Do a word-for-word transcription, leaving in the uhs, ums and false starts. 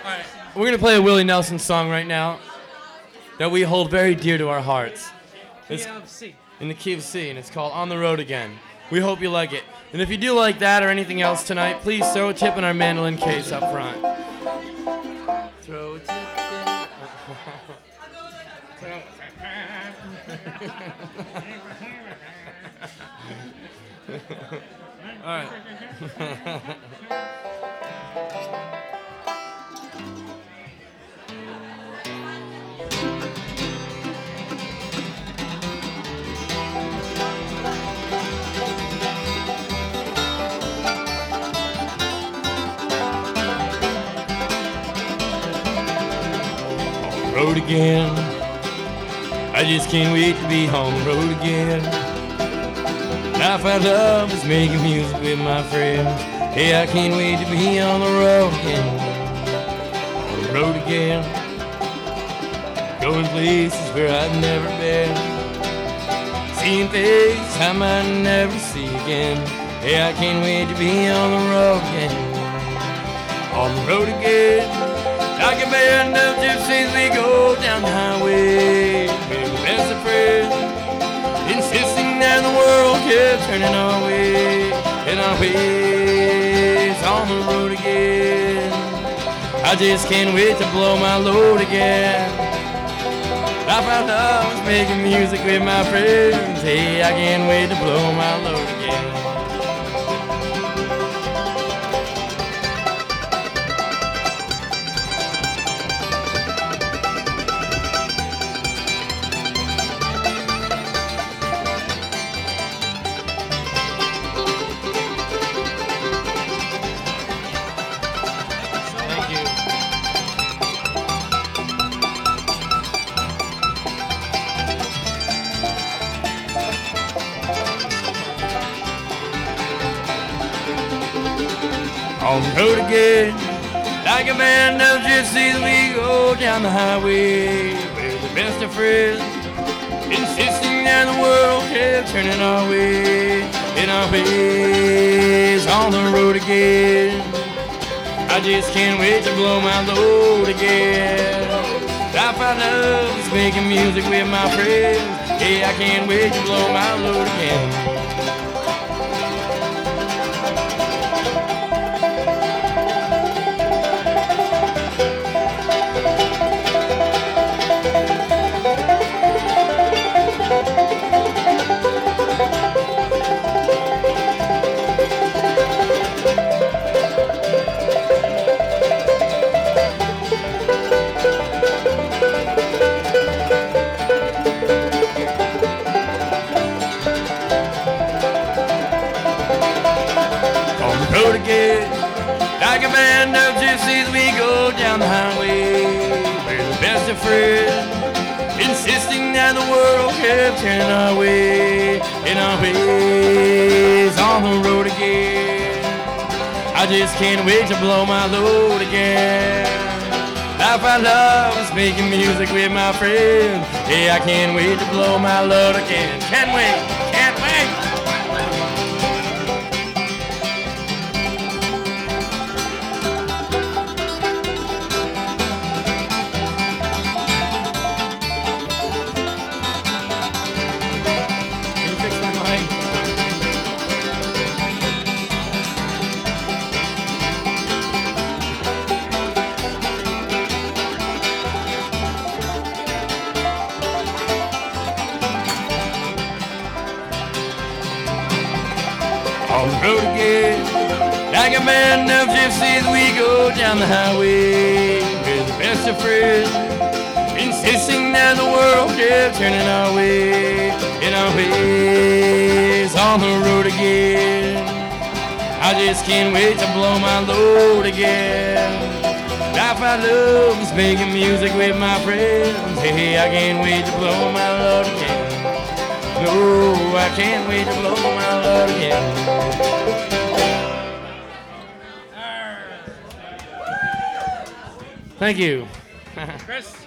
right. We're going to play a Willie Nelson song right now that we hold very dear to our hearts. It's Key of C. in the key of C, and it's called On the Road Again. We hope you like it. And if you do like that or anything else tonight, please throw a tip in our mandolin case up front. Throw a tip in. All right. Road again. I just can't wait to be on the road again. I found love is making music with my friends. Hey, I can't wait to be on the road again. On the road again. Going places where I've never been. Seeing faces I might never see again. Hey, I can't wait to be on the road again. On the road again. Like a band of gypsies, we go down the highway. We're the best of friends, insisting that the world kept turning our way. And our ways on the road again. I just can't wait to blow my load again. I found I was making music with my friends. Hey, I can't wait to blow my load again. On the road again, like a band of gypsies, we go down the highway. We're the best of friends, insisting that the world kept turning our way. In our ways, on the road again. I just can't wait to blow my load again. I found love is making music with my friends. Hey, I can't wait to blow my load again. Road again, like a band of gypsies, we go down the highway. We're the best of friends, insisting that the world kept turning our way. In our ways, on the road again. I just can't wait to blow my load again. I find love is making music with my friends. Hey, I can't wait to blow my load again. Can't wait, can't wait. On the road again, like a band of gypsies, we go down the highway. We're the best of friends, insisting that the world kept turning our way. In our ways, on the road again. I just can't wait to blow my load again. I find love is making music with my friends. Hey, I can't wait to blow my load again. No, I can't wait to blow my load again. Thank you. Chris.